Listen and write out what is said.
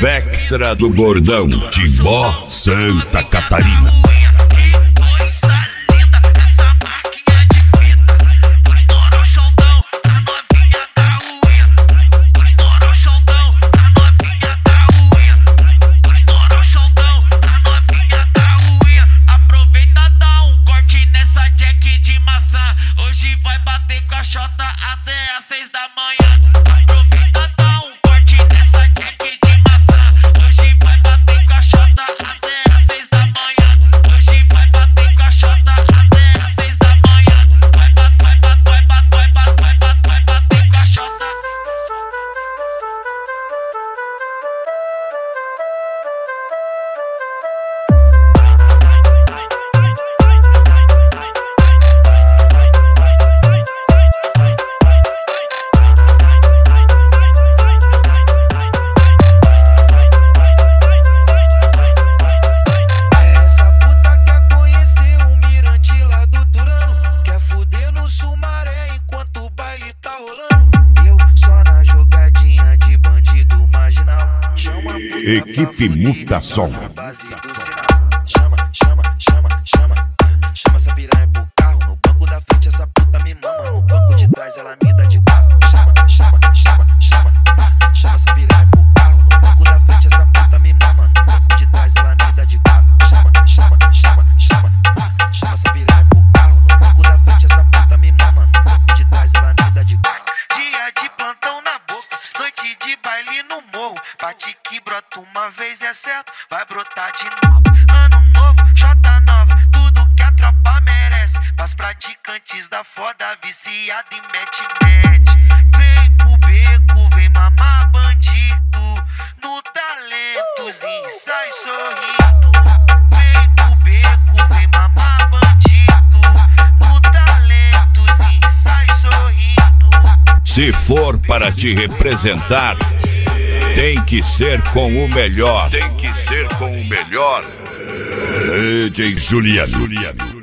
Vectra do Bordão, Timbó, Santa Catarina. Hoje vai bater com a Xota até às 6 da manhã. Aproveita, dá um corte nessa jack de maçã. Hoje vai bater com a Xota até às 6 da manhã. Hoje vai bater com a Xota até às 6 da manhã. Vai bater com a Xota. Equipe Mutação. Chama essa piranha pro carro. No banco da frente essa puta me mama. No banco de trás ela me dá de carro. Chama essa piranha pro carro. No banco da frente essa puta me mama. No banco de trás ela me dá de carro. Chama essa piranha pro carro. No banco da frente essa puta me mama. No banco de trás ela me dá de carro. Dia de plantão na boca, noite de baile no morro. Bate que brota uma vez é certo, vai brotar de novo. Ano novo, Xota nova, tudo que a tropa merece. Pras praticantes da foda, viciada em mete-mete. Vem pro beco, vem mamar bandido. No talentozinho sai sorrindo. Vem pro beco, vem mamar bandido. No talentozinho sai sorrindo. Se for para te representar, tem que ser com o melhor. Tem que ser com o melhor. DJ Juliano.